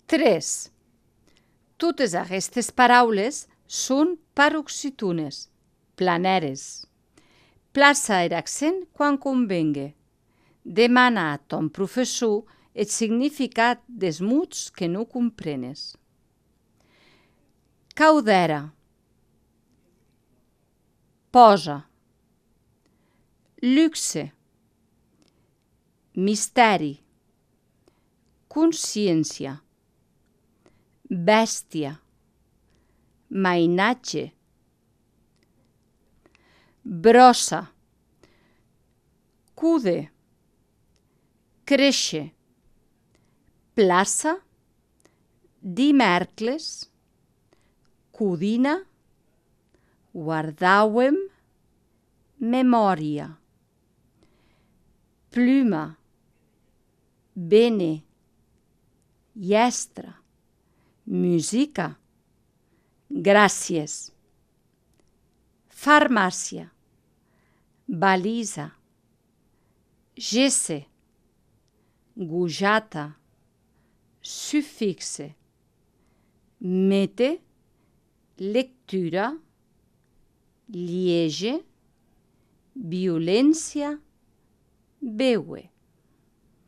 3. Totes aquestes paraules són paroxítones, planeres. Plaça er accent quan convenga. Demana a ton professor el significat dels mots que no comprenes. Caudera. Posa. Luxe. Misteri. Consciència. Bèstia. Mainatge. Brossa. Cude. Créixer. Plaça. Dimèrcles. Codina. Guardàuem. Memòria. Pluma. Bene. Llestra. Música. Gràcies. Farmàcia. Balisa. Gesse. Gujata. Sufixe. Mete. Lectura. Liege. Violència. Beure.